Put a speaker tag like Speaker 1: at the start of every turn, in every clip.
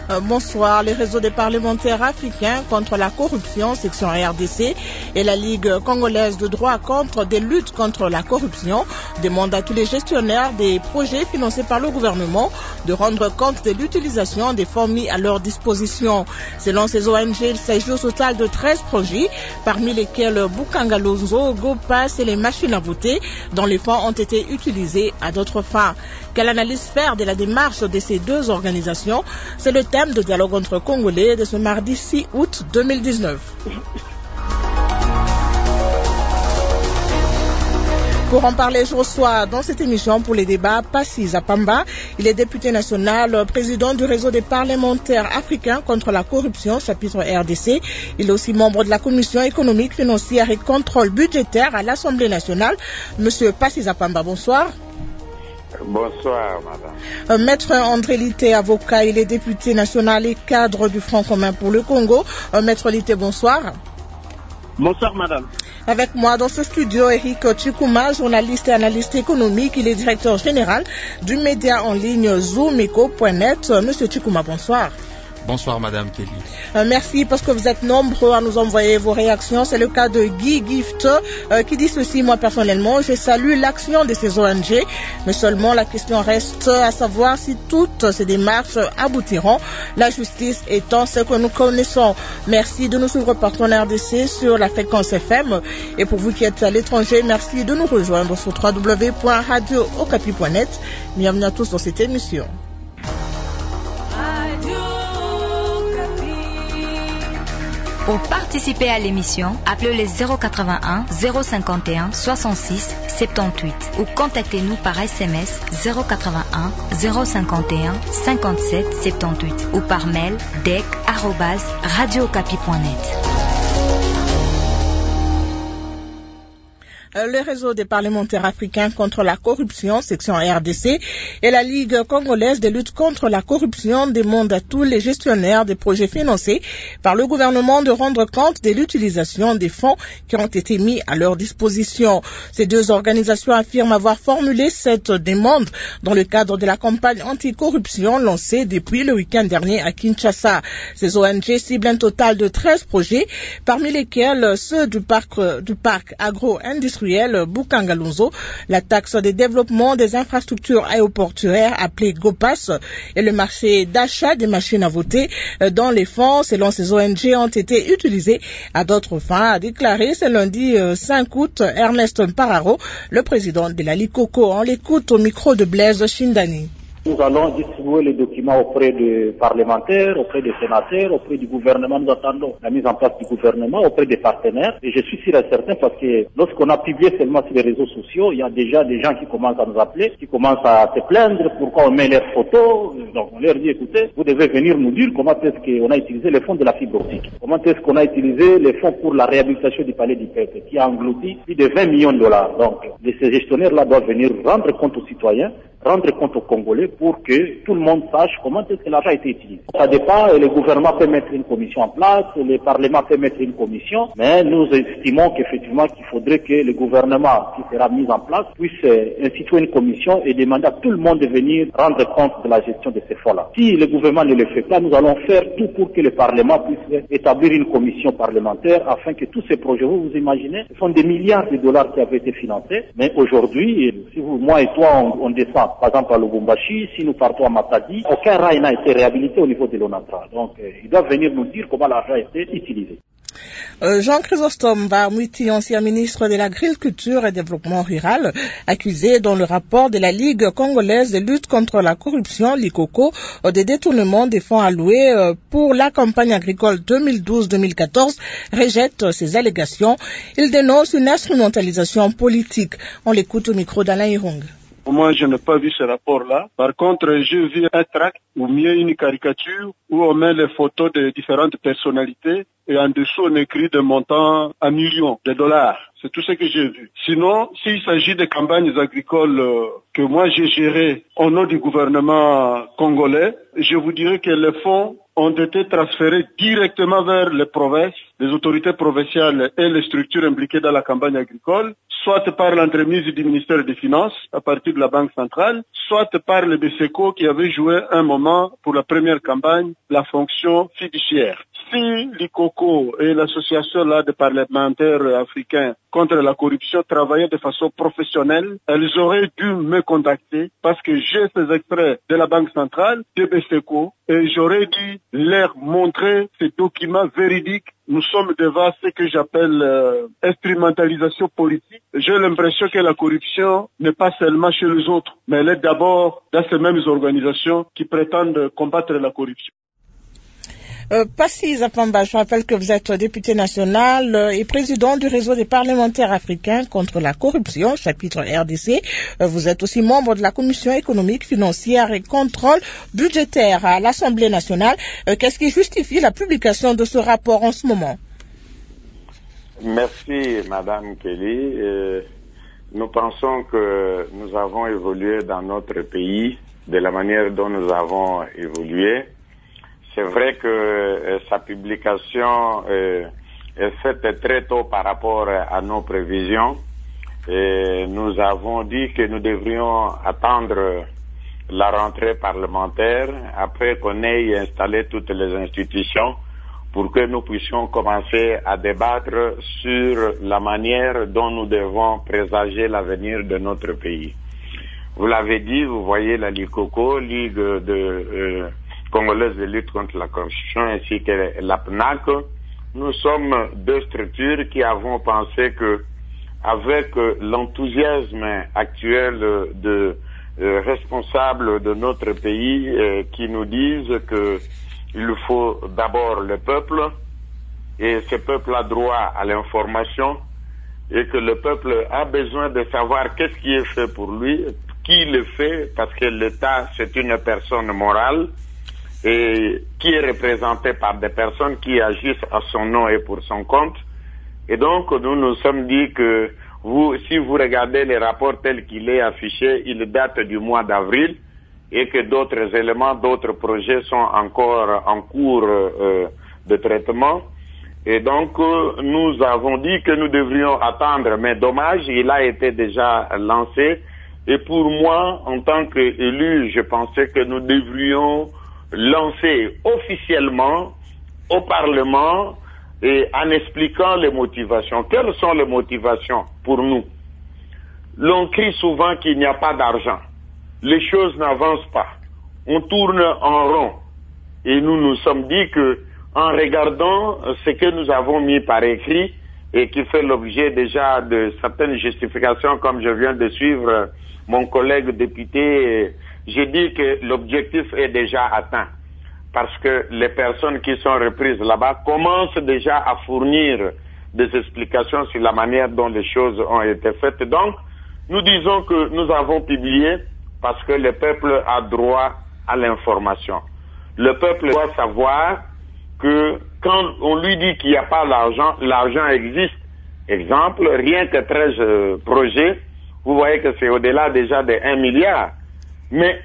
Speaker 1: Bonsoir. Les réseaux des parlementaires africains contre la corruption, section RDC, et la Ligue congolaise de droit contre des luttes contre la corruption demandent à tous les gestionnaires des projets financés par le gouvernement de rendre compte de l'utilisation des fonds mis à leur disposition. Selon ces ONG, il s'agit au total de 13 projets, parmi lesquels Bukangalonzo, GoPass et les machines à voter, dont les fonds ont été utilisés à d'autres fins. Quelle analyse faire de la démarche de ces deux organisations? C'est le thème de dialogue entre Congolais de ce mardi 6 août 2019. Pour en parler, je reçois dans cette émission pour les débats Passy Zapamba. Il est député national, président du réseau des parlementaires africains contre la corruption, chapitre RDC. Il est aussi membre de la commission économique, financière et contrôle budgétaire à l'Assemblée nationale. Monsieur Passy Zapamba, bonsoir.
Speaker 2: Bonsoir, madame.
Speaker 1: Maître André Litté, avocat, il est député national et cadre du Front commun pour le Congo. Maître Litté, bonsoir.
Speaker 3: Bonsoir, madame.
Speaker 1: Avec moi dans ce studio, Eric Chikouma, journaliste et analyste économique. Il est directeur général du média en ligne Zoomiko.net. Monsieur Chikouma, bonsoir.
Speaker 4: Bonsoir Madame Kelly.
Speaker 1: Merci parce que vous êtes nombreux à nous envoyer vos réactions. C'est le cas de Guy Gift qui dit ceci: moi personnellement, je salue l'action de ces ONG, mais seulement la question reste à savoir si toutes ces démarches aboutiront, la justice étant ce que nous connaissons. Merci de nous suivre partout en RDC sur la fréquence FM, et pour vous qui êtes à l'étranger, merci de nous rejoindre sur www.radiookapi.net. Bienvenue à tous dans cette émission.
Speaker 5: Pour participer à l'émission, appelez les 081 051 66 78 ou contactez-nous par SMS 081 051 57 78 ou par mail dec@radiookapi.net.
Speaker 1: Le réseau des parlementaires africains contre la corruption, section RDC, et la Ligue congolaise de lutte contre la corruption demandent à tous les gestionnaires des projets financés par le gouvernement de rendre compte de l'utilisation des fonds qui ont été mis à leur disposition. Ces deux organisations affirment avoir formulé cette demande dans le cadre de la campagne anticorruption lancée depuis le week-end dernier à Kinshasa. Ces ONG ciblent un total de 13 projets, parmi lesquels ceux du parc agro-industriel Bukangalonzo, la taxe de développement des infrastructures aéroportuaires appelée GoPass et le marché d'achat des machines à voter, dont les fonds, selon ces ONG, ont été utilisés à d'autres fins, a déclaré ce lundi 5 août Ernest Mpararo, le président de la Ligue Coco. On l'écoute au micro de Blaise Shindani.
Speaker 3: Nous allons distribuer les documents auprès des parlementaires, auprès des sénateurs, auprès du gouvernement. Nous attendons la mise en place du gouvernement, auprès des partenaires. Et je suis sûr et certain parce que lorsqu'on a publié seulement sur les réseaux sociaux, il y a déjà des gens qui commencent à nous appeler, qui commencent à se plaindre pourquoi on met leurs photos. Donc on leur dit, écoutez, vous devez venir nous dire comment est-ce qu'on a utilisé les fonds de la fibre optique. Comment est-ce qu'on a utilisé les fonds pour la réhabilitation du palais du peuple, qui a englouti plus de 20 millions de dollars. Donc ces gestionnaires-là doivent venir rendre compte aux citoyens, rendre compte aux Congolais pour que tout le monde sache comment est-ce que l'argent a été utilisé. Ça dépend, le gouvernement peut mettre une commission en place, le Parlement peut mettre une commission, mais nous estimons qu'effectivement qu'il faudrait que le gouvernement qui sera mis en place puisse instituer une commission et demander à tout le monde de venir rendre compte de la gestion de ces fonds-là. Si le gouvernement ne le fait pas, nous allons faire tout pour que le Parlement puisse établir une commission parlementaire afin que tous ces projets, vous imaginez, ce sont des milliards de dollars qui avaient été financés, mais aujourd'hui, si vous, moi et toi, on descend par exemple à Lubumbashi, si nous partons à Matadi, aucun rail n'a été réhabilité au niveau de l'ONATRA. Donc, ils doivent venir nous dire comment l'argent a été utilisé.
Speaker 1: Jean Chrysostome Barmouti, ancien ministre de l'Agriculture et Développement rural, accusé dans le rapport de la Ligue congolaise de lutte contre la corruption, l'ICOCO, des détournements des fonds alloués pour la campagne agricole 2012-2014, rejette ces allégations. Il dénonce une instrumentalisation politique. On l'écoute au micro d'Alain Irung.
Speaker 6: Moi, je n'ai pas vu ce rapport-là. Par contre, j'ai vu un tract ou mieux une caricature où on met les photos de différentes personnalités et en dessous on écrit des montants en millions de dollars. C'est tout ce que j'ai vu. Sinon, s'il s'agit de campagnes agricoles que moi j'ai gérées au nom du gouvernement congolais, je vous dirais que les fonds ont été transférés directement vers les provinces, les autorités provinciales et les structures impliquées dans la campagne agricole, soit par l'entremise du ministère des Finances à partir de la Banque centrale, soit par le BCECO qui avait joué un moment pour la première campagne la fonction fiduciaire. Si l'ICOCO et l'association là des parlementaires africains contre la corruption travaillaient de façon professionnelle, elles auraient dû me contacter parce que j'ai ces extraits de la Banque centrale, de BCECO, et j'aurais dû leur montrer ces documents véridiques. Nous sommes devant ce que j'appelle instrumentalisation politique. J'ai l'impression que la corruption n'est pas seulement chez les autres, mais elle est d'abord dans ces mêmes organisations qui prétendent combattre la corruption.
Speaker 1: Passy Zapamba, je rappelle que vous êtes député national et président du réseau des parlementaires africains contre la corruption, chapitre RDC. Vous êtes aussi membre de la commission économique, financière et contrôle budgétaire à l'Assemblée nationale. Qu'est-ce qui justifie la publication de ce rapport en ce moment?
Speaker 2: Merci, Madame Kelly. Nous pensons que nous avons évolué dans notre pays de la manière dont nous avons évolué. C'est vrai que sa publication est faite très tôt par rapport à nos prévisions. Et nous avons dit que nous devrions attendre la rentrée parlementaire après qu'on ait installé toutes les institutions pour que nous puissions commencer à débattre sur la manière dont nous devons présager l'avenir de notre pays. Vous l'avez dit, vous voyez la LICOCO, Ligue congolaise de lutte contre la corruption, ainsi que la PNAC, nous sommes deux structures qui avons pensé que, avec l'enthousiasme actuel de responsables de notre pays qui nous disent que il faut d'abord le peuple, et ce peuple a droit à l'information, et que le peuple a besoin de savoir qu'est-ce qui est fait pour lui, qui le fait, parce que l'État, c'est une personne morale, et qui est représenté par des personnes qui agissent à son nom et pour son compte. Et donc, nous nous sommes dit que si vous regardez les rapports tels qu'il est affiché, il date du mois d'avril et que d'autres éléments, d'autres projets sont encore en cours de traitement. Et donc, nous avons dit que nous devrions attendre, mais dommage, il a été déjà lancé. Et pour moi, en tant qu'élu, je pensais que nous devrions lancer officiellement au Parlement et en expliquant les motivations. Quelles sont les motivations pour nous? L'on crie souvent qu'il n'y a pas d'argent. Les choses n'avancent pas. On tourne en rond. Et nous nous sommes dit que, en regardant ce que nous avons mis par écrit et qui fait l'objet déjà de certaines justifications, comme je viens de suivre mon collègue député, j'ai dit que l'objectif est déjà atteint parce que les personnes qui sont reprises là-bas commencent déjà à fournir des explications sur la manière dont les choses ont été faites. Donc, nous disons que nous avons publié parce que le peuple a droit à l'information. Le peuple doit savoir que quand on lui dit qu'il n'y a pas l'argent, l'argent existe. Exemple, rien que 13 projets, vous voyez que c'est au-delà déjà de 1 milliard. Mais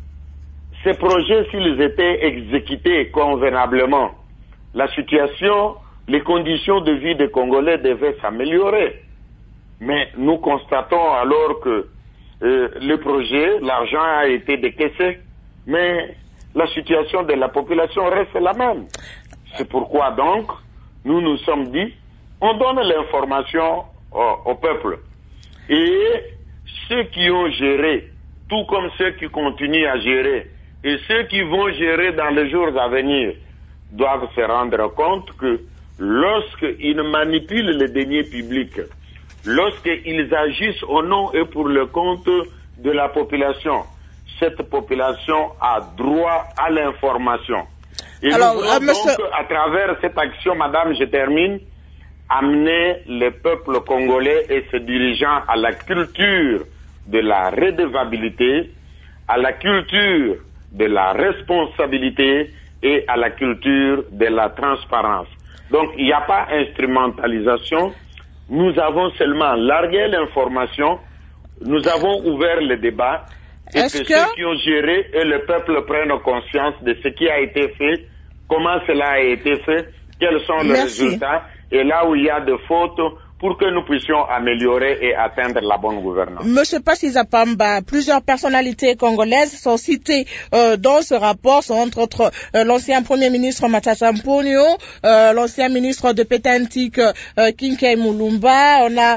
Speaker 2: ces projets, s'ils étaient exécutés convenablement, la situation, les conditions de vie des Congolais devaient s'améliorer. Mais nous constatons alors que le projet, l'argent a été décaissé, mais la situation de la population reste la même. C'est pourquoi donc, nous nous sommes dit, on donne l'information au peuple. Et ceux qui ont géré, tout comme ceux qui continuent à gérer, et ceux qui vont gérer dans les jours à venir, doivent se rendre compte que lorsqu'ils manipulent les deniers publics, lorsqu'ils agissent au nom et pour le compte de la population, cette population a droit à l'information. Et
Speaker 1: alors,
Speaker 2: nous voulons donc, à travers cette action, madame, je termine, amener le peuple congolais et ses dirigeants à la culture de la redevabilité, à la culture de la responsabilité et à la culture de la transparence. Donc, il n'y a pas instrumentalisation. Nous avons seulement largué l'information. Nous avons ouvert le débat. Et que ceux qui ont géré et le peuple prennent conscience de ce qui a été fait comment cela a été fait, quels sont les résultats, et là où il y a des fautes, pour que nous puissions améliorer et atteindre la bonne gouvernance.
Speaker 1: Monsieur Passy Apamba, plusieurs personnalités congolaises sont citées dans ce rapport, sont entre autres l'ancien Premier ministre Matata Mponyo, l'ancien ministre de Pétantique Kinkei Mulumba, on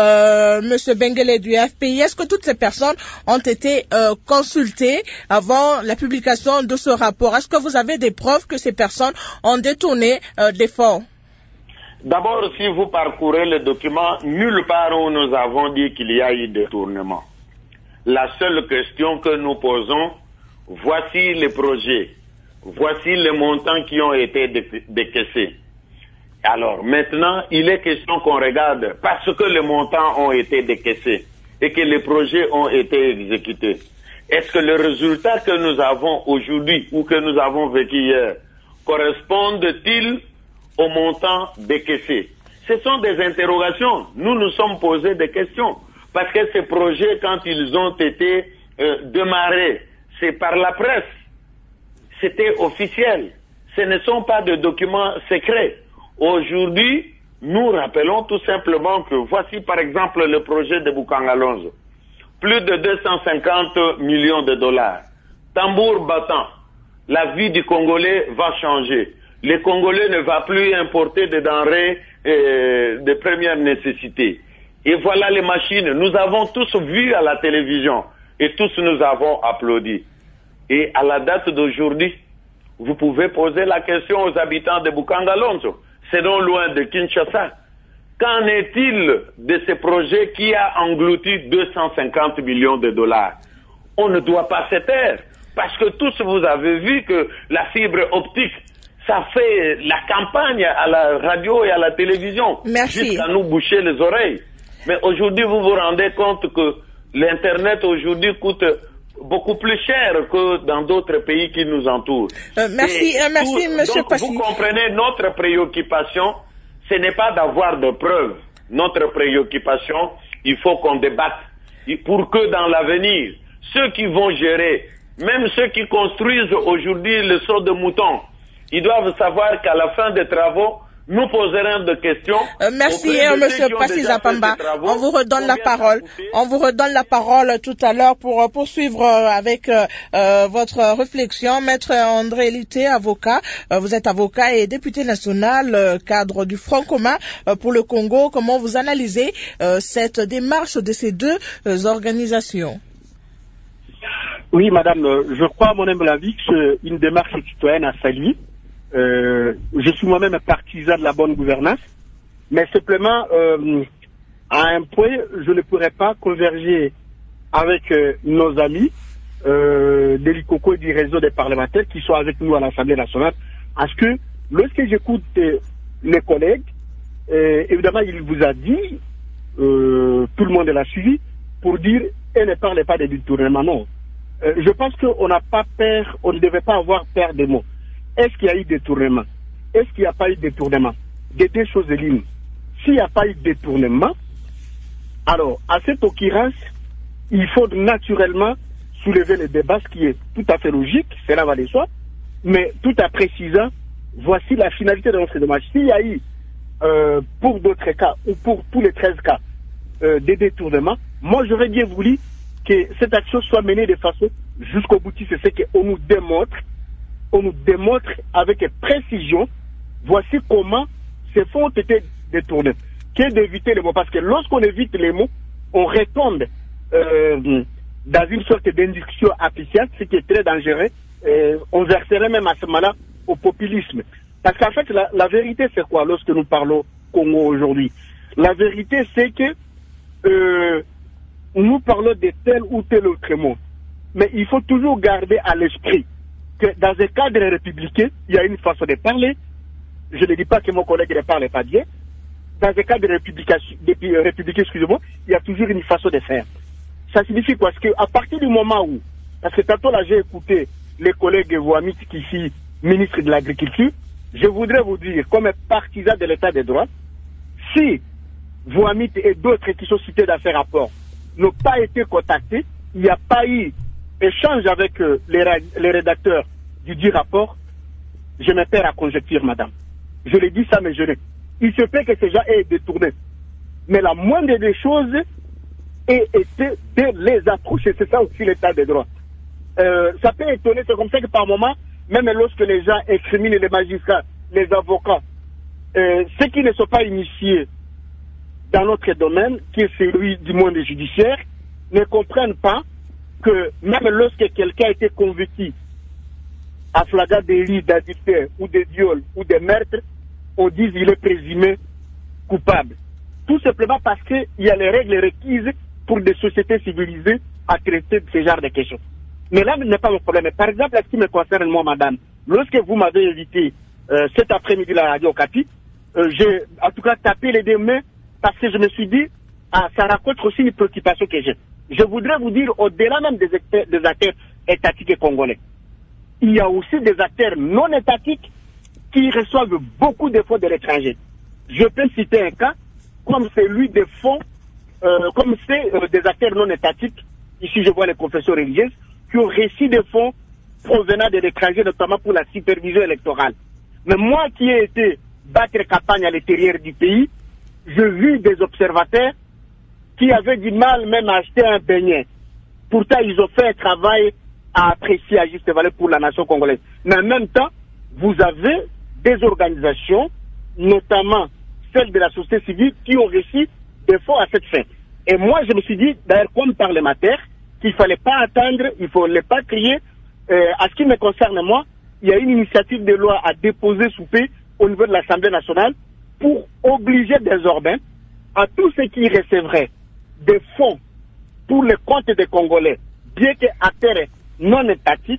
Speaker 1: a Monsieur Bengele du FPI. Est-ce que toutes ces personnes ont été consultées avant la publication de ce rapport? Est-ce que vous avez des preuves que ces personnes ont détourné des fonds?
Speaker 2: D'abord, si vous parcourez le document, nulle part où nous avons dit qu'il y a eu détournement. La seule question que nous posons, voici les projets, voici les montants qui ont été décaissés. Alors maintenant, il est question qu'on regarde parce que les montants ont été décaissés et que les projets ont été exécutés. Est-ce que le résultat que nous avons aujourd'hui ou que nous avons vécu hier correspondent-ils au montant décaissé? Ce sont des interrogations. Nous nous sommes posés des questions. Parce que ces projets, quand ils ont été démarrés, c'est par la presse. C'était officiel. Ce ne sont pas des documents secrets. Aujourd'hui, nous rappelons tout simplement que voici par exemple le projet de Bukangalonzo. Plus de 250 millions de dollars. Tambour battant. La vie du Congolais va changer. Les Congolais ne vont plus importer des denrées de première nécessité. Et voilà les machines. Nous avons tous vu à la télévision et tous nous avons applaudi. Et à la date d'aujourd'hui, vous pouvez poser la question aux habitants de Bukangalonzo. C'est non loin de Kinshasa. Qu'en est-il de ce projet qui a englouti 250 millions de dollars? On ne doit pas se taire. Parce que tous vous avez vu que la fibre optique, ça fait la campagne à la radio et à la télévision.
Speaker 1: Merci.
Speaker 2: Jusqu'à nous boucher les oreilles. Mais aujourd'hui, vous vous rendez compte que l'Internet aujourd'hui coûte beaucoup plus cher que dans d'autres pays qui nous entourent.
Speaker 1: Merci, Monsieur Passy.
Speaker 2: Vous comprenez, notre préoccupation, ce n'est pas d'avoir de preuves. Notre préoccupation, il faut qu'on débatte pour que dans l'avenir, ceux qui vont gérer, même ceux qui construisent aujourd'hui le saut de mouton, ils doivent savoir qu'à la fin des travaux, nous poserons des questions.
Speaker 1: Merci, Monsieur Passy Apamba. On vous redonne la parole. On vous redonne la parole tout à l'heure pour poursuivre avec votre réflexion. Maître André Lité, avocat. Vous êtes avocat et député national, cadre du Front commun pour le Congo. Comment vous analysez cette démarche de ces deux organisations?
Speaker 4: Oui, madame, je crois, à mon humble avis, que c'est une démarche citoyenne à saluer. Je suis moi-même partisan de la bonne gouvernance, mais simplement, à un point, je ne pourrais pas converger avec nos amis de l'ICOCO et du réseau des parlementaires qui sont avec nous à l'Assemblée nationale, parce que lorsque j'écoute les collègues, évidemment, il vous a dit, tout le monde l'a suivi, pour dire, et ne parlez pas de détournement, non. Je pense qu'on n'a pas peur, on ne devait pas avoir peur des mots. Est-ce qu'il y a eu détournement? Est-ce qu'il n'y a pas eu détournement? Des deux choses de ligne. S'il n'y a pas eu détournement, alors, à cette occurrence, il faut naturellement soulever le débat, ce qui est tout à fait logique, cela va de soi, mais tout en précisant, voici la finalité de notre démarche. S'il y a eu, pour d'autres cas, ou pour tous les 13 cas, des détournements, moi j'aurais bien voulu que cette action soit menée de façon jusqu'au boutiste, c'est ce qu'on nous démontre avec précision, voici comment ces fonds ont été détournés. Qu'est d'éviter les mots, parce que lorsqu'on évite les mots, on retombe dans une sorte d'induction artificielle, ce qui est très dangereux, on verserait même à ce moment-là au populisme. Parce qu'en fait, la vérité c'est quoi lorsque nous parlons Congo aujourd'hui? La vérité c'est que nous parlons de tel ou tel autre mot, mais il faut toujours garder à l'esprit que dans un cadre républicain, il y a une façon de parler. Je ne dis pas que mon collègue ne parle pas bien. Dans un cadre républicain, excusez-moi, il y a toujours une façon de faire. Ça signifie quoi? Parce qu'à partir du moment où, parce que tantôt là j'ai écouté les collègues Voamit qui sont ministre de l'Agriculture, je voudrais vous dire, comme partisan de l'état de droit, si Voamit et d'autres qui sont cités dans ces rapports n'ont pas été contactés, il n'y a pas eu échange avec les rédacteurs du dit rapport, je me perds à conjecture, madame. Je le dis ça, mais il se fait que ces gens aient détourné. Mais la moindre des choses était de les approcher. C'est ça aussi l'état de droit. Ça peut étonner, c'est comme ça que par moment, même lorsque les gens incriminent les magistrats, les avocats, ceux qui ne sont pas initiés dans notre domaine, qui est celui du monde judiciaire, ne comprennent pas que même lorsque quelqu'un a été convaincu à flagrant délit d'adultère ou de viol ou de meurtre, on dit qu'il est présumé coupable. Tout simplement parce qu'il y a les règles requises pour des sociétés civilisées à traiter de ce genre de questions. Mais là, ce n'est pas mon problème. Par exemple, ce qui me concerne, moi, madame, lorsque vous m'avez invité cet après-midi à la radio Okapi, j'ai en tout cas tapé les deux mains parce que je me suis dit, ça raconte aussi une préoccupation que j'ai. Je voudrais vous dire, au-delà même des acteurs étatiques et congolais, il y a aussi des acteurs non étatiques qui reçoivent beaucoup de fonds de l'étranger. Je peux citer un cas, comme celui des fonds, comme c'est des acteurs non étatiques, ici je vois les confessions religieuses, qui ont reçu des fonds provenant de l'étranger, notamment pour la supervision électorale. Mais moi qui ai été battre campagne à l'intérieur du pays, j'ai vu des observateurs qui avaient du mal même à acheter un beignet. Pourtant, ils ont fait un travail à apprécier à juste valeur pour la nation congolaise. Mais en même temps, vous avez des organisations, notamment celles de la société civile, qui ont reçu des fonds à cette fin. Et moi, je me suis dit, d'ailleurs, comme parlementaire, qu'il ne fallait pas attendre, il ne fallait pas crier. À ce qui me concerne, moi, il y a une initiative de loi à déposer sous paix au niveau de l'Assemblée nationale pour obliger désormais à tous ceux qui recevraient des fonds pour le compte des Congolais, bien qu'acteurs non étatiques,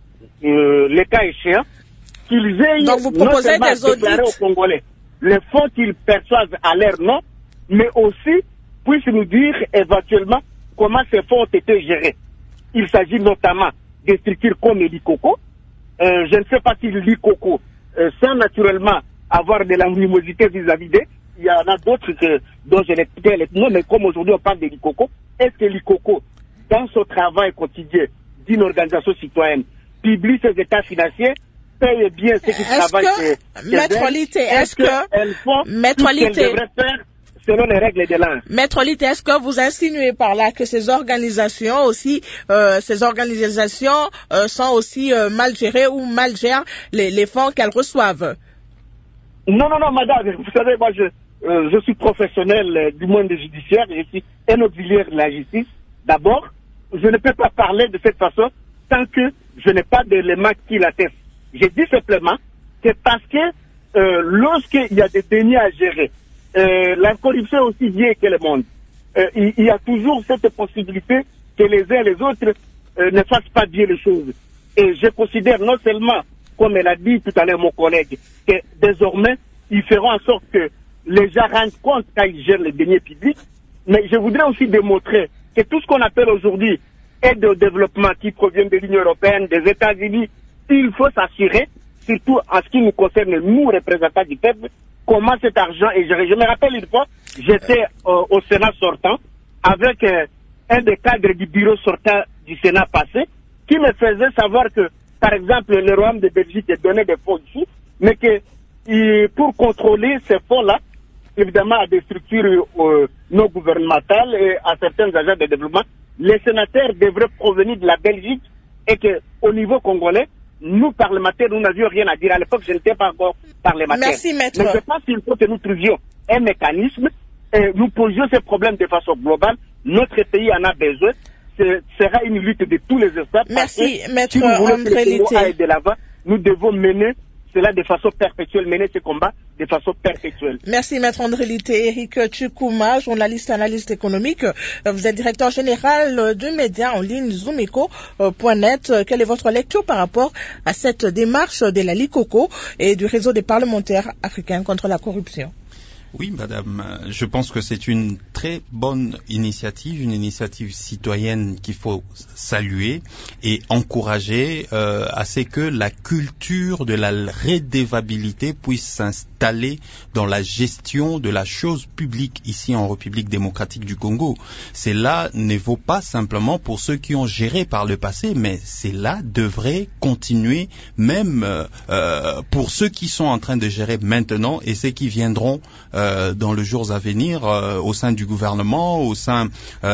Speaker 4: les cas échéants, qu'ils aient
Speaker 1: donc vous proposez des audits
Speaker 4: aux Congolais les fonds qu'ils perçoivent à leur nom, mais aussi puissent nous dire éventuellement comment ces fonds ont été gérés. Il s'agit notamment des structures comme l'ICOCO. Je ne sais pas si l'ICOCO, sans naturellement avoir de l'animosité vis-à-vis d'eux, il y en a d'autres dont je n'ai pas les noms, mais comme aujourd'hui on parle de l'ICOCO, est-ce que l'ICOCO, dans son travail quotidien d'une organisation citoyenne, publie ses états financiers, paye bien ceux qui travaillent chez
Speaker 1: Maître Lité, est-ce que
Speaker 4: font tout ce qu'elles devraient faire selon les règles de l'art?
Speaker 1: Maître Lité, est-ce que vous insinuez par là que ces organisations aussi, sont aussi mal gérées ou mal gèrent les fonds qu'elles reçoivent?
Speaker 4: Non, madame, vous savez, moi je suis professionnel du monde judiciaire, je suis un auxiliaire de la justice. D'abord, je ne peux pas parler de cette façon tant que je n'ai pas d'éléments qui l'attestent. Je dis simplement que parce que lorsqu'il y a des deniers à gérer, la corruption est aussi vieille que le monde. Il y a toujours cette possibilité que les uns et les autres ne fassent pas bien les choses. Et je considère non seulement, comme elle a dit tout à l'heure mon collègue, que désormais, ils feront en sorte que les gens rendent compte quand ils gèrent les deniers publics, mais je voudrais aussi démontrer que tout ce qu'on appelle aujourd'hui aide au développement qui provient de l'Union européenne, des États-Unis, il faut s'assurer, surtout en ce qui nous concerne, nous, représentants du peuple, comment cet argent est géré. Je me rappelle une fois, j'étais au Sénat sortant, avec un des cadres du bureau sortant du Sénat passé, qui me faisait savoir que, par exemple, le Royaume de Belgique donnait des fonds ici, mais que pour contrôler ces fonds-là, évidemment à des structures non gouvernementales et à certains agents de développement, les sénateurs devraient provenir de la Belgique et qu'au niveau congolais, nous, parlementaires, nous n'avions rien à dire. À l'époque, je n'étais pas encore parlementaire.
Speaker 1: Merci, maître.
Speaker 4: Mais je pense qu'il faut que nous trouvions un mécanisme et nous posions ces problèmes de façon globale. Notre pays en a besoin. Ce sera une lutte de tous les États.
Speaker 1: Merci, maître
Speaker 4: si nous voulons
Speaker 1: André Lité.
Speaker 4: aller de l'avant, nous devons mener cela de façon perpétuelle, mener ce combat de façon perpétuelle.
Speaker 1: Merci, maître André Lité. Eric Tchukouma, journaliste, analyste économique. Vous êtes directeur général du média en ligne Zoomiko.net. Quelle est votre lecture par rapport à cette démarche de la LICOCO et du réseau des parlementaires africains contre la corruption?
Speaker 7: Oui, madame, je pense que c'est une très bonne initiative, une initiative citoyenne qu'il faut saluer et encourager à ce que la culture de la redevabilité puisse s'installer dans la gestion de la chose publique ici en République démocratique du Congo. Cela ne vaut pas simplement pour ceux qui ont géré par le passé, mais cela devrait continuer même pour ceux qui sont en train de gérer maintenant et ceux qui viendront dans les jours à venir au sein du gouvernement, au sein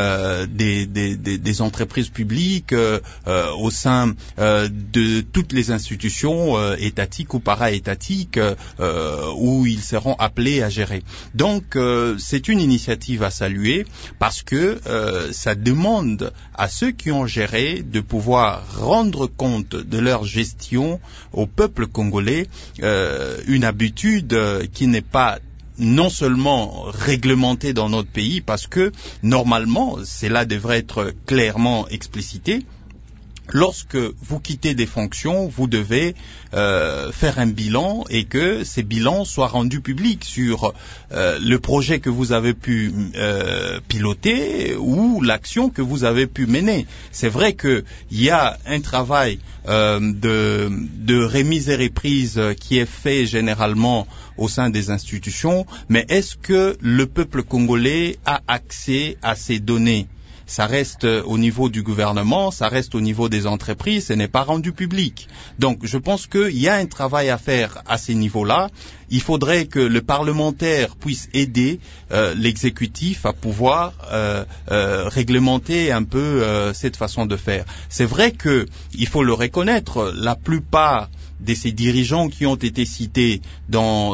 Speaker 7: des entreprises publiques, au sein de toutes les institutions étatiques ou para-étatiques où ils seront appelés à gérer. Donc c'est une initiative à saluer parce que ça demande à ceux qui ont géré de pouvoir rendre compte de leur gestion au peuple congolais, une habitude qui n'est pas non seulement réglementé dans notre pays, parce que normalement, cela devrait être clairement explicité. Lorsque vous quittez des fonctions, vous devez faire un bilan et que ces bilans soient rendus publics sur le projet que vous avez pu piloter ou l'action que vous avez pu mener. C'est vrai qu'il y a un travail de remise et reprise qui est fait généralement au sein des institutions, mais est-ce que le peuple congolais a accès à ces données ? Ça reste au niveau du gouvernement, ça reste au niveau des entreprises, ce n'est pas rendu public. Donc je pense qu'il y a un travail à faire à ces niveaux-là. Il faudrait que le parlementaire puisse aider l'exécutif à pouvoir réglementer un peu cette façon de faire. C'est vrai que, il faut le reconnaître, la plupart de ces dirigeants qui ont été cités dans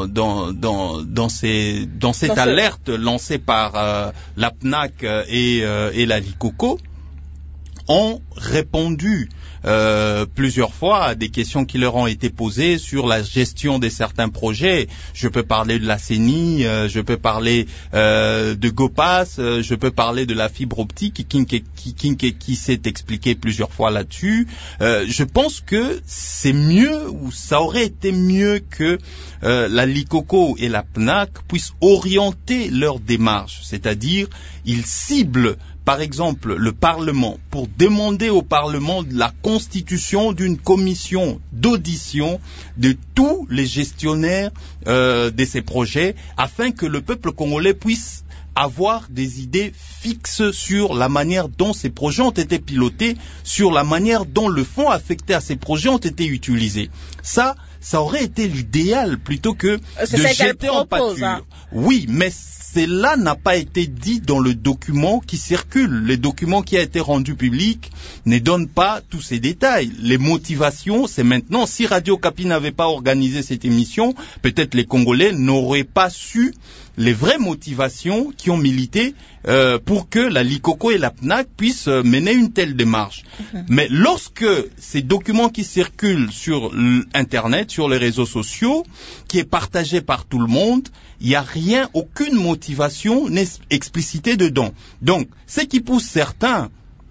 Speaker 7: cette alerte lancée par la PNAC et la LICOCO ont répondu plusieurs fois à des questions qui leur ont été posées sur la gestion de certains projets. Je peux parler de la CENI, je peux parler de GOPAS, je peux parler de la fibre optique qui s'est expliqué plusieurs fois là-dessus. Je pense que c'est mieux, ou ça aurait été mieux que la LICOCO et la PNAC puissent orienter leur démarche, c'est-à-dire ils ciblent par exemple le Parlement pour demander au Parlement la constitution d'une commission d'audition de tous les gestionnaires de ces projets afin que le peuple congolais puisse avoir des idées fixes sur la manière dont ces projets ont été pilotés, sur la manière dont le fonds affecté à ces projets ont été utilisés. Ça aurait été l'idéal plutôt que de jeter en pâture. Oui, mais cela n'a pas été dit dans le document qui circule. Le document qui a été rendu public ne donne pas tous ces détails. Les motivations, c'est maintenant. Si Radio Okapi n'avait pas organisé cette émission, peut-être les Congolais n'auraient pas su les vraies motivations qui ont milité pour que la LICOCO et la PNAC puissent mener une telle démarche. Mais lorsque ces documents qui circulent sur Internet, sur les réseaux sociaux, qui est partagé par tout le monde, il n'y a rien, aucune motivation n'est explicitée dedans. Donc, ce qui pousse certains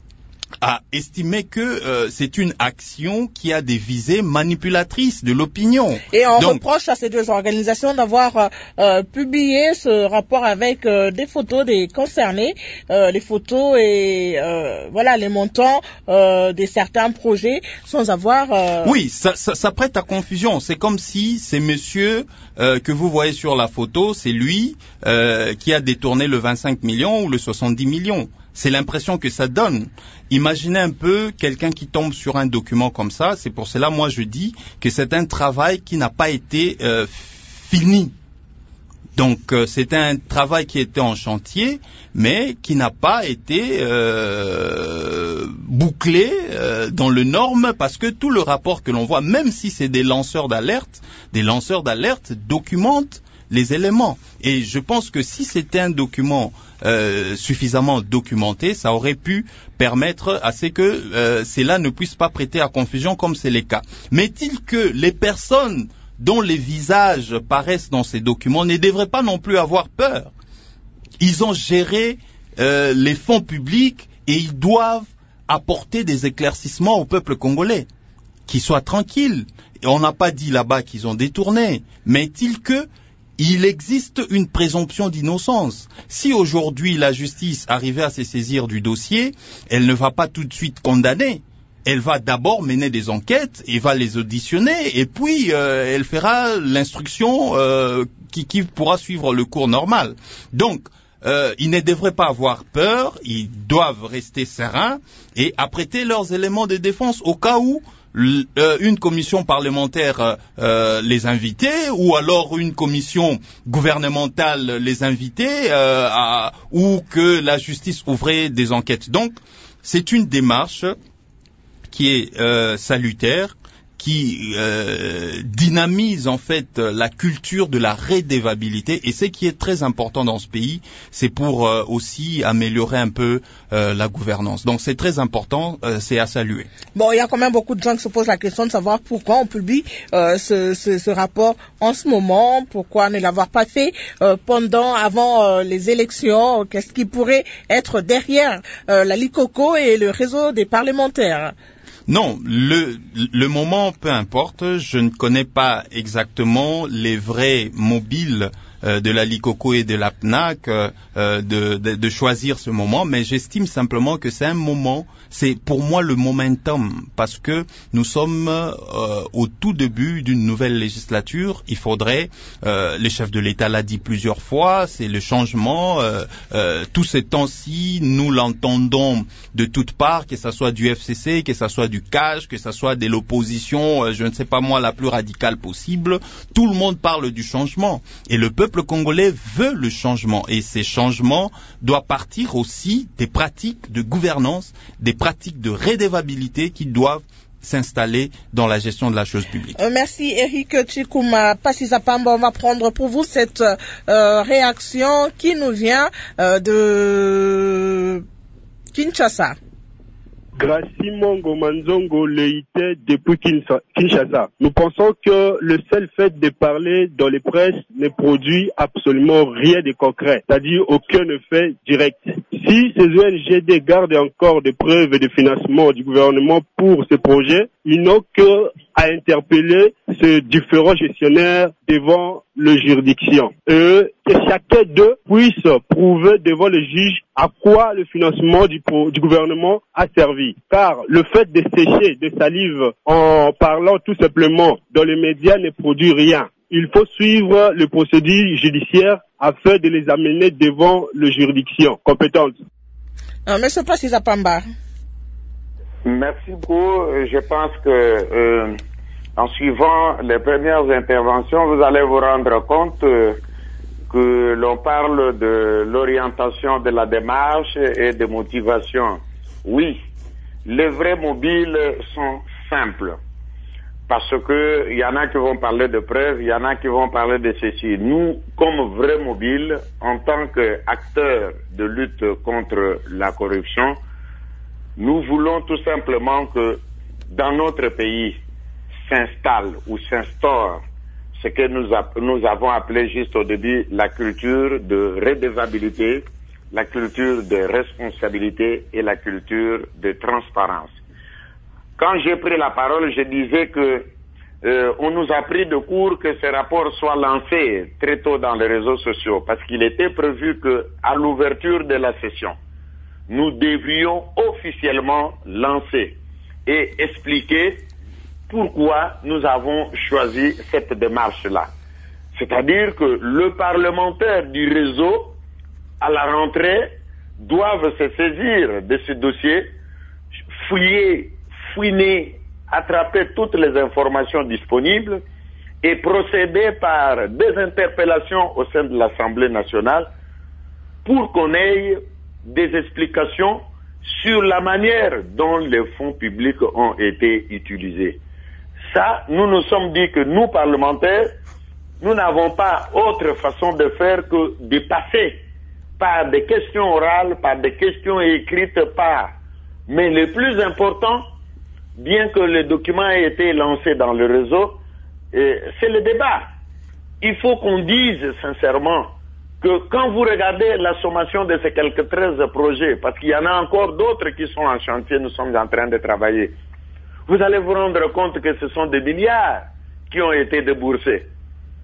Speaker 7: à estimer que c'est une action qui a des visées manipulatrices de l'opinion.
Speaker 1: Et on reproche à ces deux organisations d'avoir publié ce rapport avec des photos des concernés, les photos et voilà les montants de certains projets sans avoir...
Speaker 7: Oui, ça prête à confusion. C'est comme si ces messieurs que vous voyez sur la photo, c'est lui qui a détourné le 25 millions ou le 70 millions. C'est l'impression que ça donne. Imaginez un peu quelqu'un qui tombe sur un document comme ça. C'est pour cela, moi, je dis que c'est un travail qui n'a pas été fini. Donc, c'est un travail qui était en chantier, mais qui n'a pas été bouclé dans le norme, parce que tout le rapport que l'on voit, même si c'est des lanceurs d'alerte documentent les éléments. Et je pense que si c'était un document suffisamment documenté, ça aurait pu permettre à ce que cela ne puisse pas prêter à confusion comme c'est le cas. Mais est-il que les personnes dont les visages paraissent dans ces documents ne devraient pas non plus avoir peur? Ils ont géré les fonds publics et ils doivent apporter des éclaircissements au peuple congolais, qu'ils soient tranquilles. Et on n'a pas dit là-bas qu'ils ont détourné, mais est-il que il existe une présomption d'innocence. Si aujourd'hui la justice arrivait à se saisir du dossier, elle ne va pas tout de suite condamner. Elle va d'abord mener des enquêtes et va les auditionner et puis elle fera l'instruction qui pourra suivre le cours normal. Donc, ils ne devraient pas avoir peur, ils doivent rester sereins et apprêter leurs éléments de défense au cas où une commission parlementaire les invitait ou alors une commission gouvernementale les invitait ou que la justice ouvrait des enquêtes. Donc, c'est une démarche qui est salutaire, qui dynamise en fait la culture de la redevabilité et ce qui est très important dans ce pays, c'est pour aussi améliorer un peu la gouvernance. Donc c'est très important, c'est à saluer.
Speaker 1: Bon, il y a quand même beaucoup de gens qui se posent la question de savoir pourquoi on publie ce rapport en ce moment, pourquoi ne l'avoir pas fait avant les élections, qu'est-ce qui pourrait être derrière la LICOCO et le réseau des parlementaires.
Speaker 7: Non, le moment, peu importe, je ne connais pas exactement les vrais mobiles de la LICOCO et de la PNAC de choisir ce moment, mais j'estime simplement que c'est un moment, c'est pour moi le momentum, parce que nous sommes au tout début d'une nouvelle législature. Il faudrait, le chef de l'État l'a dit plusieurs fois, c'est le changement. Tous ces temps-ci, nous l'entendons de toutes parts, que ça soit du FCC, que ça soit du CAJ, que ça soit de l'opposition, je ne sais pas moi, la plus radicale possible. Tout le monde parle du changement et le peuple congolais veut le changement et ces changements doivent partir aussi des pratiques de gouvernance, des pratiques de redevabilité qui doivent s'installer dans la gestion de la chose publique.
Speaker 1: Merci Eric Chikuma. Passisa Pamba, on va prendre pour vous cette réaction qui nous vient de Kinshasa.
Speaker 4: Gracie Mongo Manzongo Leite depuis Kinshasa. Nous pensons que le seul fait de parler dans les presses ne produit absolument rien de concret, c'est-à-dire aucun effet direct. Si ces ONG gardent encore des preuves de financement du gouvernement pour ce projet, ils n'ont que à interpeller ces différents gestionnaires devant la juridiction. Et que chacun d'eux puisse prouver devant le juge à quoi le financement du gouvernement a servi. Car le fait de sécher de salive en parlant tout simplement dans les médias ne produit rien. Il faut suivre les procédures judiciaires afin de les amener devant la juridiction compétente.
Speaker 1: Monsieur Passisa Pamba.
Speaker 2: Merci beaucoup. Je pense que en suivant les premières interventions, vous allez vous rendre compte que l'on parle de l'orientation de la démarche et de motivation. Oui, les vrais mobiles sont simples. Parce que il y en a qui vont parler de preuves, il y en a qui vont parler de ceci. Nous, comme vrais mobiles, en tant qu'acteurs de lutte contre la corruption, nous voulons tout simplement que dans notre pays s'installe ou s'instaure ce que nous avons appelé juste au début la culture de redevabilité, la culture de responsabilité et la culture de transparence. Quand j'ai pris la parole, je disais que on nous a pris de court que ce rapport soit lancé très tôt dans les réseaux sociaux parce qu'il était prévu que à l'ouverture de la session, nous devrions officiellement lancer et expliquer pourquoi nous avons choisi cette démarche-là. C'est-à-dire que le parlementaire du réseau, à la rentrée, doivent se saisir de ce dossier, fouiner, attraper toutes les informations disponibles et procéder par des interpellations au sein de l'Assemblée nationale pour qu'on ait des explications sur la manière dont les fonds publics ont été utilisés. Ça, nous nous sommes dit que nous, parlementaires, nous n'avons pas autre façon de faire que de passer par des questions orales, par des questions écrites, mais le plus important, bien que le document ait été lancé dans le réseau, c'est le débat. Il faut qu'on dise sincèrement que quand vous regardez la sommation de ces quelques 13 projets, parce qu'il y en a encore d'autres qui sont en chantier, nous sommes en train de travailler, vous allez vous rendre compte que ce sont des milliards qui ont été déboursés.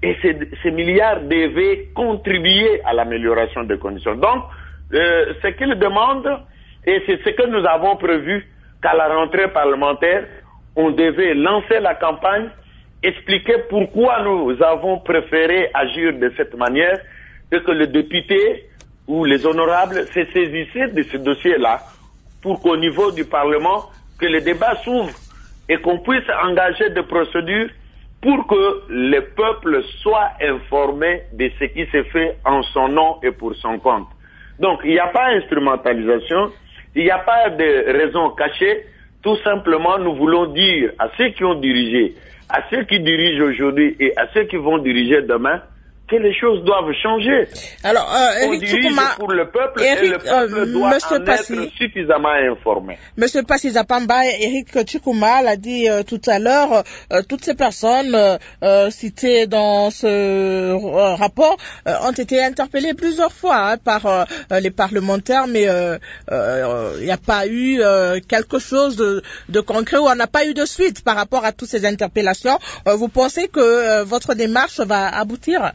Speaker 2: Et ces milliards devaient contribuer à l'amélioration des conditions. Donc, ce qu'ils demandent, et c'est ce que nous avons prévu, qu'à la rentrée parlementaire, on devait lancer la campagne, expliquer pourquoi nous avons préféré agir de cette manière, et que les députés ou les honorables se saisissaient de ce dossier-là, pour qu'au niveau du Parlement, que le débat s'ouvre et qu'on puisse engager des procédures pour que le peuple soit informé de ce qui se fait en son nom et pour son compte. Donc, il n'y a pas d'instrumentalisation, il n'y a pas de raison cachée. Tout simplement, nous voulons dire à ceux qui ont dirigé, à ceux qui dirigent aujourd'hui et à ceux qui vont diriger demain, que les choses doivent changer.
Speaker 1: Alors,
Speaker 2: on dirige pour le peuple et le peuple doit en être suffisamment informé.
Speaker 1: Monsieur Passy Zapamba, Eric Tchikouma l'a dit tout à l'heure, toutes ces personnes citées dans ce rapport ont été interpellées plusieurs fois par les parlementaires, mais il n'y a pas eu quelque chose de concret ou on n'a pas eu de suite par rapport à toutes ces interpellations. Vous pensez que votre démarche va aboutir?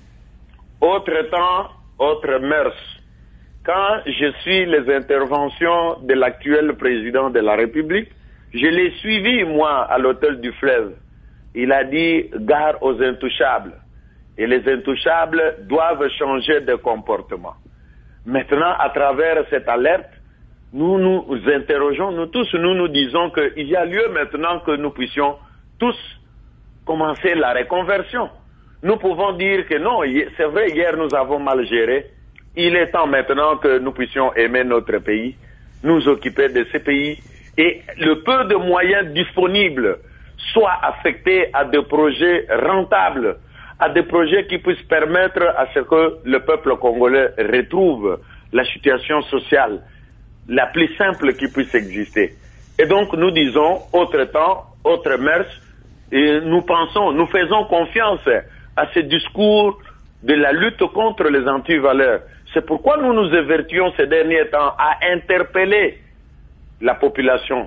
Speaker 2: Autre temps, autre mœurs. Quand je suis les interventions de l'actuel président de la République, je l'ai suivi, moi, à l'hôtel du Fleuve. Il a dit « gare aux intouchables ». Et les intouchables doivent changer de comportement. Maintenant, à travers cette alerte, nous nous interrogeons, nous tous, nous disons qu'il y a lieu maintenant que nous puissions tous commencer la reconversion. Nous pouvons dire que non, c'est vrai, hier nous avons mal géré. Il est temps maintenant que nous puissions aimer notre pays, nous occuper de ce pays et le peu de moyens disponibles soient affectés à des projets rentables, à des projets qui puissent permettre à ce que le peuple congolais retrouve la situation sociale la plus simple qui puisse exister. Et donc nous disons, autre temps, autre mœurs, et nous pensons, nous faisons confiance à ce discours de la lutte contre les antivaleurs. C'est pourquoi nous nous évertuons ces derniers temps à interpeller la population,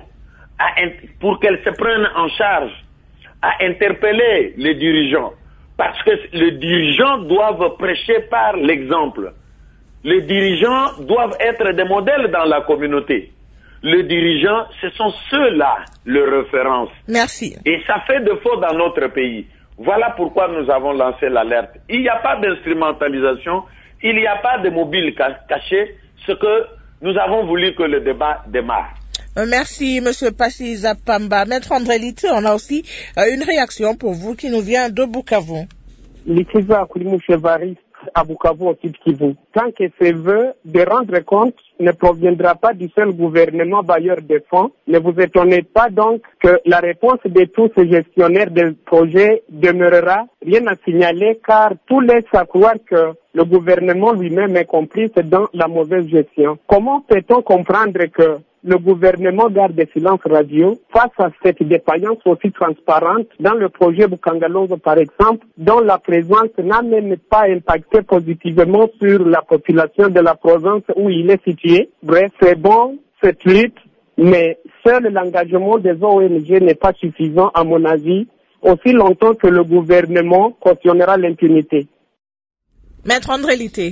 Speaker 2: pour qu'elle se prenne en charge, à interpeller les dirigeants. Parce que les dirigeants doivent prêcher par l'exemple. Les dirigeants doivent être des modèles dans la communauté. Les dirigeants, ce sont ceux-là, les références.
Speaker 1: Merci.
Speaker 2: Et ça fait défaut dans notre pays. Voilà pourquoi nous avons lancé l'alerte. Il n'y a pas d'instrumentalisation, il n'y a pas de mobile caché, ce que nous avons voulu que le débat démarre.
Speaker 1: Merci, Monsieur Passy Zapamba. Maître André Litté, on a aussi une réaction pour vous qui nous vient de Bukavu.
Speaker 8: L'Ikiza Koulimou Chevariste à Bukavu au Sud Kivu. Tant que ce vœu de rendre compte ne proviendra pas du seul gouvernement bailleur de fonds, ne vous étonnez pas donc que la réponse de tous ces gestionnaires de projets demeurera rien à signaler car tout laisse à croire que le gouvernement lui-même est complice dans la mauvaise gestion. Comment peut-on comprendre que le gouvernement garde des silences radio face à cette défaillance aussi transparente dans le projet Bukangalonzo, par exemple, dont la présence n'a même pas impacté positivement sur la population de la province où il est situé. Bref, c'est bon, cette lutte, mais seul l'engagement des ONG n'est pas suffisant, à mon avis, aussi longtemps que le gouvernement cautionnera l'impunité.
Speaker 1: Maître André Litté.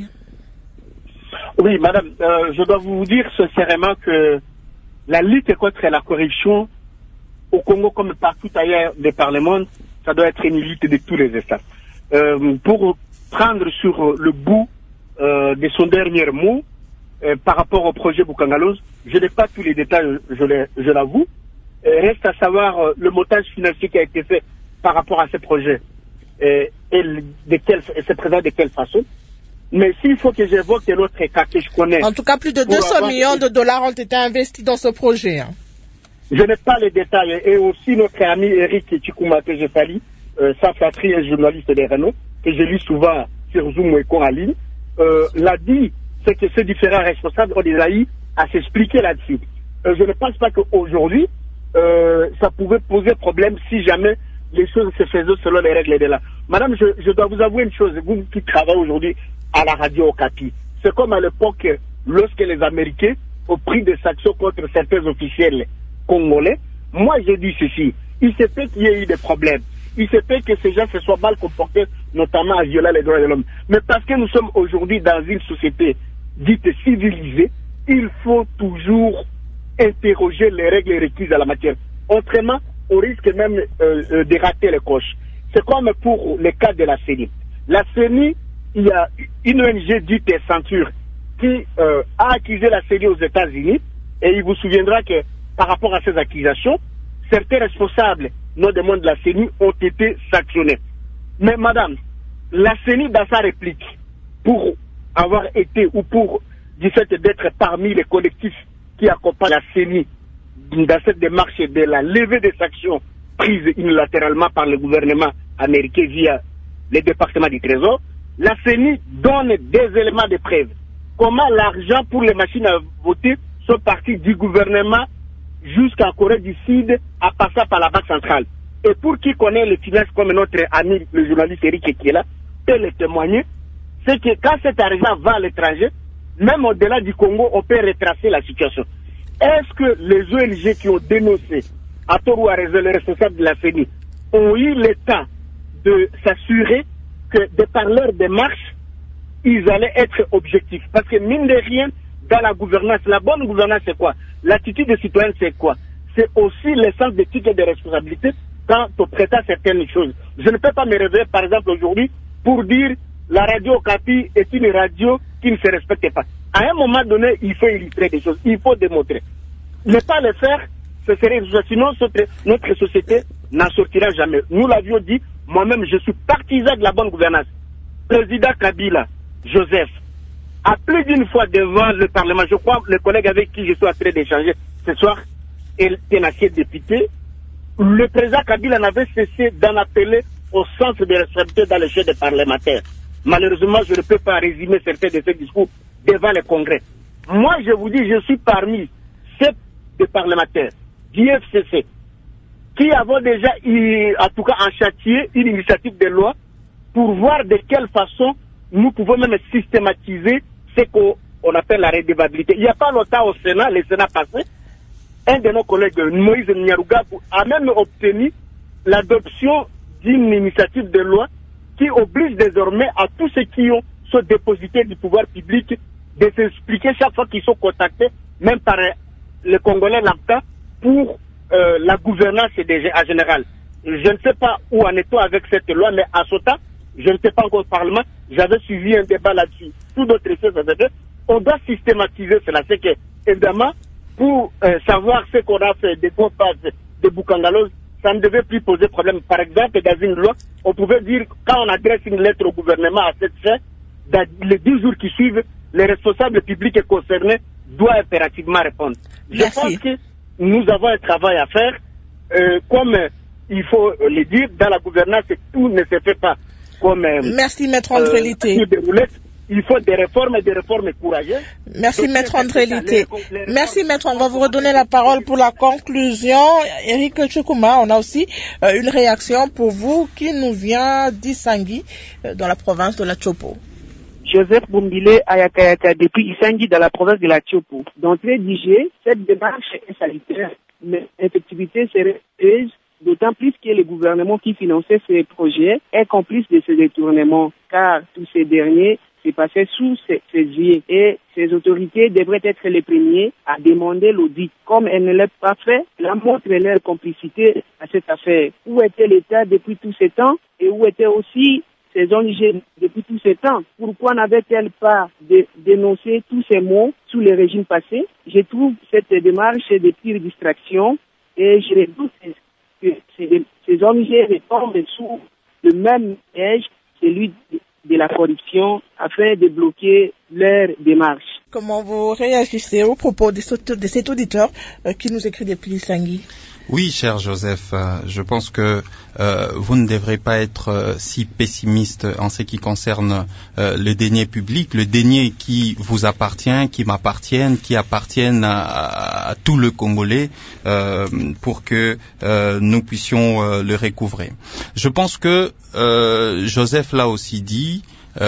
Speaker 4: Oui, madame, je dois vous dire sincèrement que la lutte contre la corruption au Congo comme partout ailleurs des parlements, ça doit être une lutte de tous les États. Pour prendre sur le bout de son dernier mot par rapport au projet Bukangalonzo, je n'ai pas tous les détails, je l'avoue. Reste à savoir le montage financier qui a été fait par rapport à ce projet et c'est présent de quelle façon. Mais s'il faut que j'évoque un autre cas que je connais...
Speaker 1: En tout cas, plus de 200 millions de dollars ont été investis dans ce projet. Hein.
Speaker 4: Je n'ai pas les détails. Et aussi notre ami Eric Tchikouma, que je salue, sa fratrie est journaliste des Renault, que je lis souvent sur Zoom et en ligne, l'a dit, c'est que ces différents responsables ont déjà eu à s'expliquer là-dessus. Je ne pense pas qu'aujourd'hui, ça pouvait poser problème si jamais les choses se faisaient selon les règles de là. Madame, je dois vous avouer une chose, vous qui travaillez aujourd'hui à la radio Okapi. C'est comme à l'époque, lorsque les Américains ont pris des sanctions contre certains officiels congolais. Moi, j'ai dit ceci. Il se peut qu'il y ait eu des problèmes. il se peut que ces gens se soient mal comportés, notamment à violer les droits de l'homme. Mais parce que nous sommes aujourd'hui dans une société dite civilisée, il faut toujours interroger les règles requises à la matière. Autrement, on risque même de rater les coches. C'est comme pour le cas de la CENI. La CENI, il y a une ONG dite Ceinture qui a accusé la CENI aux États-Unis, et il vous souviendra que par rapport à ces accusations, certains responsables non des membres de la CENI ont été sanctionnés. Mais madame, la CENI dans sa réplique, pour avoir été ou pour du fait d'être parmi les collectifs qui accompagnent la CENI dans cette démarche de la levée des sanctions prises unilatéralement par le gouvernement américain via le département du Trésor, la CENI donne des éléments de preuve. Comment l'argent pour les machines à voter sont partis du gouvernement jusqu'en Corée du Sud en passant par la Banque centrale. Et pour qui connaît les finances comme notre ami, le journaliste Eric qui est là, peut le témoigner, c'est que quand cet argent va à l'étranger, même au-delà du Congo, on peut retracer la situation. Est-ce que les ONG qui ont dénoncé, à tort ou à raison, les responsables de la CENI, ont eu le temps de s'assurer que, de par leur démarche, ils allaient être objectifs? Parce que mine de rien, dans la gouvernance, la bonne gouvernance c'est quoi? L'attitude des citoyens c'est quoi? C'est aussi le sens d'éthique et de responsabilité quand on prête à certaines choses. Je ne peux pas me réveiller par exemple aujourd'hui pour dire la radio Okapi est une radio qui ne se respecte pas. À un moment donné, il faut illustrer des choses, il faut démontrer. Ne pas le faire, ce serait sinon notre société n'en sortira jamais. Nous l'avions dit, moi-même je suis partisan de la bonne gouvernance. Président Kabila, Joseph, a plus d'une fois devant le Parlement, je crois le collègue avec qui je suis en train d'échanger ce soir est un ancien député, le président Kabila n'avait cessé d'en appeler au sens de responsabilité dans le jeu des parlementaires. Malheureusement, je ne peux pas résumer certains de ces discours devant le Congrès. Moi, je vous dis, je suis parmi ces parlementaires du FCC qui avons déjà, en tout cas, enchâtié une initiative de loi pour voir de quelle façon nous pouvons même systématiser ce qu'on appelle la redevabilité. Il n'y a pas longtemps au Sénat, le Sénat passé, un de nos collègues, Moïse Nyarugabou, a même obtenu l'adoption d'une initiative de loi qui oblige désormais à tous ceux qui sont déposités du pouvoir public de s'expliquer chaque fois qu'ils sont contactés, même par les Congolais lambda, pour la gouvernance en général. Je ne sais pas où en est-on avec cette loi, mais à ce temps, je ne sais pas encore au Parlement, j'avais suivi un débat là-dessus. Tout d'autres choses, on doit systématiser cela. C'est que, évidemment, pour savoir ce qu'on a fait des bons passes de Boukangalos, ça ne devait plus poser problème. Par exemple, dans une loi, on pouvait dire, quand on adresse une lettre au gouvernement à cette fin, dans les 10 jours qui suivent, les responsables publics concernés doivent impérativement répondre.
Speaker 1: Merci.
Speaker 4: Je pense que nous avons un travail à faire. Comme il faut le dire, dans la gouvernance, tout ne se fait pas comme...
Speaker 1: Merci, Maître André-Lité.
Speaker 4: Il faut des réformes et des réformes courageuses.
Speaker 1: Merci, Maître André-Lité. Merci, Maître. On va vous redonner la parole pour la conclusion. Eric Choukouma, on a aussi une réaction pour vous qui nous vient d'Isangui, dans la province de la Tchopo.
Speaker 8: Joseph Boumbile Ayakayaka depuis Isangui dans la province de la Tchopo. D'entrée d'IG, cette démarche est salutaire, mais l'effectivité serait heureuse, d'autant plus que le gouvernement qui finançait ces projets est complice de ces détournements, car tous ces derniers s'est passé sous ses yeux et ces autorités devraient être les premiers à demander l'audit. Comme elles ne l'ont pas fait, cela montre leur complicité à cette affaire. Où était l'État depuis tous ces temps et où étaient aussi ces ONG depuis tous ces temps? Pourquoi n'avait-elle pas dénoncé tous ces maux sous les régimes passés? Je trouve cette démarche de pire distraction et je redoute que ces ONG retombent sous le même piège, celui de la corruption, afin de bloquer leur démarche.
Speaker 1: Comment vous réagissez au propos de cet auditeur qui nous écrit depuis Sangui?
Speaker 7: Oui, cher Joseph, je pense que vous ne devrez pas être si pessimiste en ce qui concerne le denier public, le denier qui vous appartient, qui m'appartiennent, qui appartiennent à tout le Congolais, pour que nous puissions le recouvrer. Je pense que Joseph l'a aussi dit,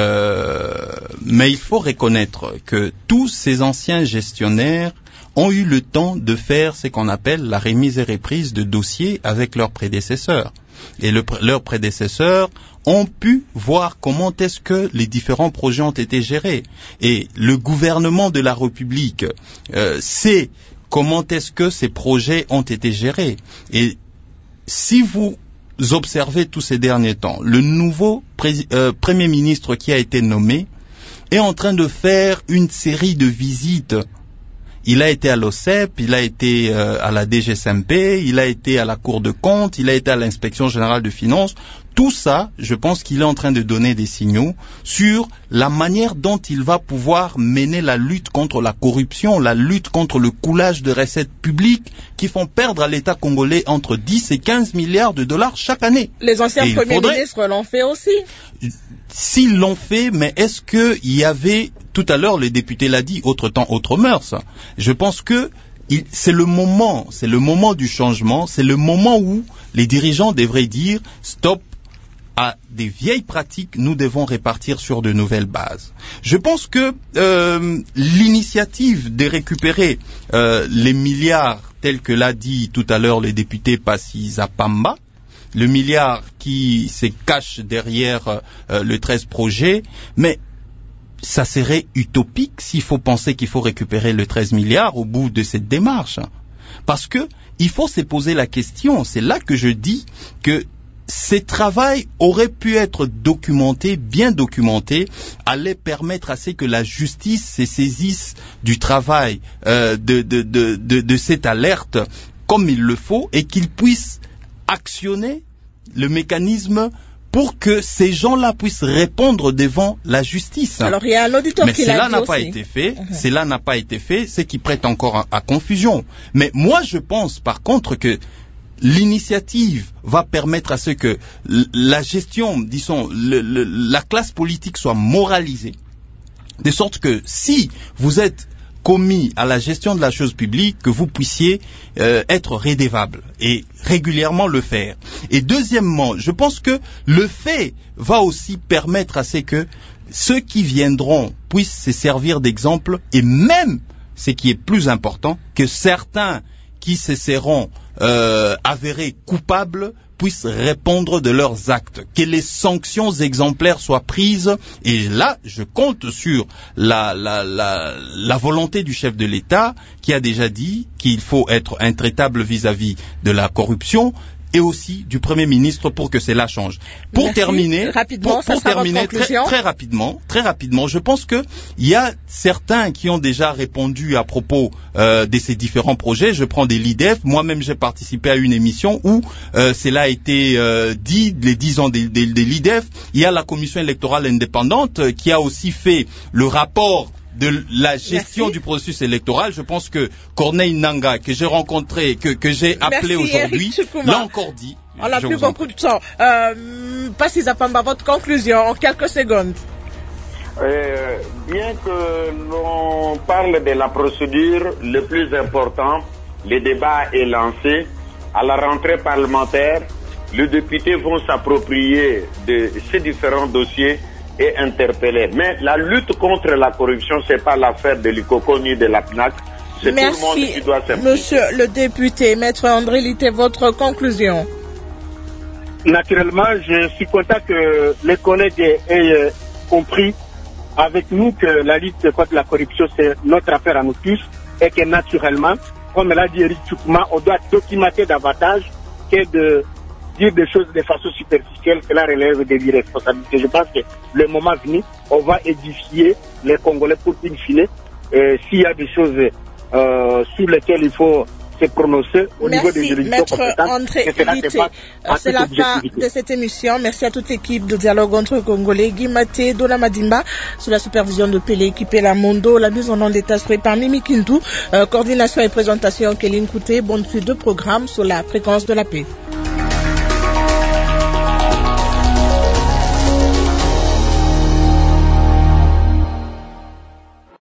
Speaker 7: mais il faut reconnaître que tous ces anciens gestionnaires ont eu le temps de faire ce qu'on appelle la remise et reprise de dossiers avec leurs prédécesseurs. et leurs prédécesseurs ont pu voir comment est-ce que les différents projets ont été gérés. Et le gouvernement de la République sait comment est-ce que ces projets ont été gérés. Et si vous observez tous ces derniers temps, le nouveau Premier ministre qui a été nommé est en train de faire une série de visites. Il a été à l'OCEP, il a été à la DGSMP, il a été à la Cour de compte, il a été à l'Inspection générale de finances. Tout ça, je pense qu'il est en train de donner des signaux sur la manière dont il va pouvoir mener la lutte contre la corruption, la lutte contre le coulage de recettes publiques qui font perdre à l'État congolais entre 10 et 15 milliards de dollars chaque année.
Speaker 1: Les anciens premiers ministres l'ont fait aussi.
Speaker 7: S'ils l'ont fait, mais est-ce qu'il y avait, tout à l'heure le député l'a dit, autre temps, autre mœurs. Je pense que c'est le moment du changement, c'est le moment où les dirigeants devraient dire stop à des vieilles pratiques, nous devons répartir sur de nouvelles bases. Je pense que l'initiative de récupérer les milliards, tels que l'a dit tout à l'heure le député Passy Zapamba, le milliard qui se cache derrière le 13 projets, mais ça serait utopique s'il faut penser qu'il faut récupérer le 13 milliards au bout de cette démarche. Parce que il faut se poser la question, c'est là que je dis que ces travaux auraient pu être documentés, bien documentés, allaient permettre à ce que la justice se saisisse du travail de cette alerte comme il le faut et qu'il puisse actionner le mécanisme pour que ces gens-là puissent répondre devant la justice.
Speaker 1: Alors il y a un auditeur qui l'a dit
Speaker 7: n'a pas été fait. Cela n'a pas été fait, ce qui prête encore à confusion. Mais moi je pense par contre que l'initiative va permettre à ce que la gestion, disons, la classe politique soit moralisée. De sorte que si vous êtes commis à la gestion de la chose publique, que vous puissiez être rédévable et régulièrement le faire. Et deuxièmement, je pense que le fait va aussi permettre à ce que ceux qui viendront puissent se servir d'exemple et même, ce qui est plus important, que certains qui se seront avérés coupables puissent répondre de leurs actes, que les sanctions exemplaires soient prises. Et là, je compte sur la volonté du chef de l'État qui a déjà dit qu'il faut être intraitable vis-à-vis de la corruption et aussi du Premier ministre pour que cela change. Pour terminer, très rapidement, je pense que il y a certains qui ont déjà répondu à propos de ces différents projets. Je prends des LIDEF. Moi-même, j'ai participé à une émission où cela a été dit, les 10 ans des LIDEF. Il y a la Commission électorale indépendante qui a aussi fait le rapport de la gestion du processus électoral. Je pense que Corneille Nanga, que j'ai rencontré, que j'ai appelé aujourd'hui, l'a encore dit.
Speaker 1: On n'a plus beaucoup de temps. Passy Zapamba, votre conclusion en quelques secondes.
Speaker 2: Bien que l'on parle de la procédure, le plus important, le débat est lancé. À la rentrée parlementaire, les députés vont s'approprier de ces différents dossiers et interpeller. Mais la lutte contre la corruption, c'est pas l'affaire de l'ICOCO ni de la PNAC. C'est tout le monde qui doit s'impliquer.
Speaker 1: Monsieur le député, Maître André Litté, votre conclusion.
Speaker 4: Naturellement, je suis content que les collègues aient compris avec nous que la lutte contre la corruption, c'est notre affaire à nous tous et que naturellement, comme l'a dit Eric Tchoukma, on doit documenter davantage que de dire des choses de façon superficielle, que la relève des responsabilités. Je pense que le moment venu, on va édifier les Congolais pour in fine, s'il y a des choses sur lesquelles il faut se prononcer au niveau des juridictions compétentes.
Speaker 1: C'est la fin de cette émission. Merci à toute l'équipe de Dialogue entre Congolais, Guy Maté, Dola Madimba, sous la supervision de Pelé, équipé La Mondo, la mise en onde est assurée par Mimi Kintou, coordination et présentation Kéline Kouté, bonne suite de programme sur la fréquence de la paix.